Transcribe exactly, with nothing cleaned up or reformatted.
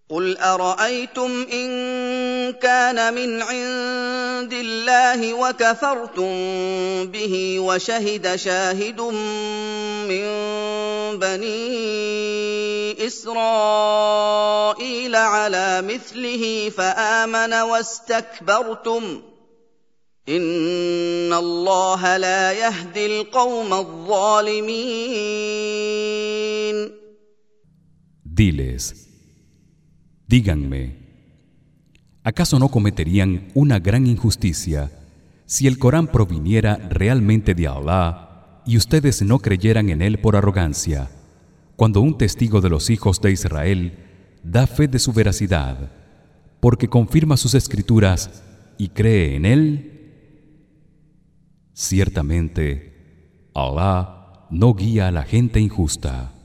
قل أرأيتم إن كان من عند الله وكفرتم به وشهد شاهد من بني إسرائيل على مثله فآمن واستكبرتم إن الله لا يهدي القوم الظالمين. Diles: díganme, ¿acaso no cometerían una gran injusticia si el Corán proviniera realmente de Allah y ustedes no creyeran en él por arrogancia, cuando un testigo de los hijos de Israel da fe de su veracidad, porque confirma sus escrituras y cree en él? Ciertamente, Allah no guía a la gente injusta.